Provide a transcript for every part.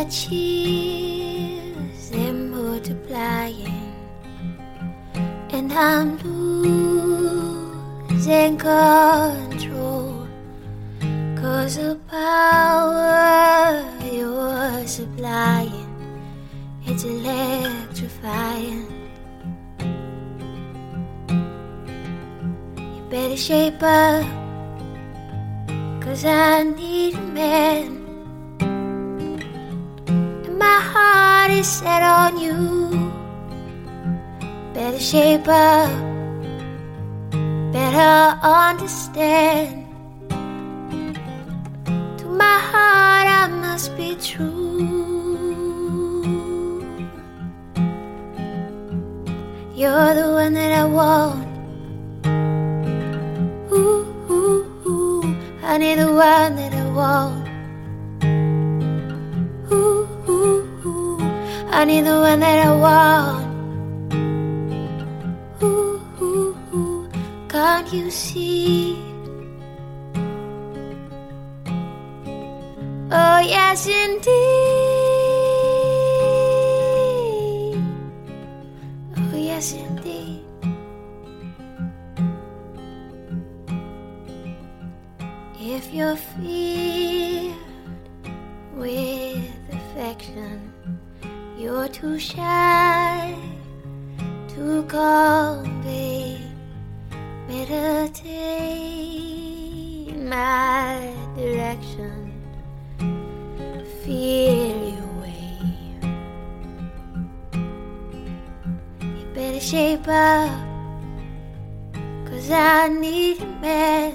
cheers, they're multiplying, and I'm losing control, 'cause the power you're supplying, it's electrifying. You better shape up, 'cause I need a man. My heart is set on you. Better shape up, better understand. To my heart I must be true. You're the one that I want. Ooh, ooh, ooh. Honey, the one that I want. Honey, the one that I want. Ooh, ooh, ooh. Can't you see? Oh, yes, indeed. Oh, yes, indeed. If you're filled with affection, you're too shy to convey. Meditate my direction. Feel your way. You better shape up, 'cause I need a man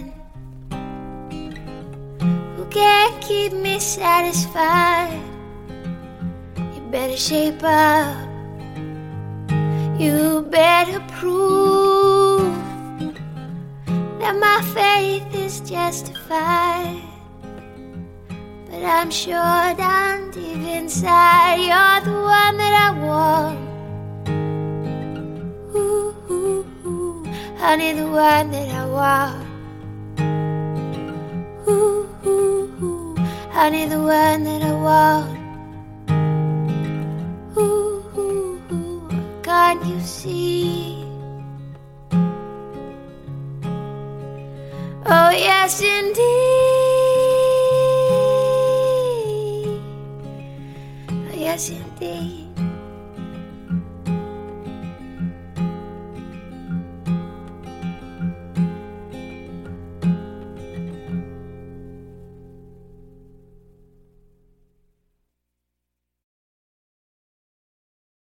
who can keep me satisfied. Better shape up. You better prove that my faith is justified. But I'm sure down deep inside, you're the one that I want. Ooh, ooh, ooh. Honey, the one that I want. Ooh, ooh, ooh. Honey, the one that I want. Can't you see?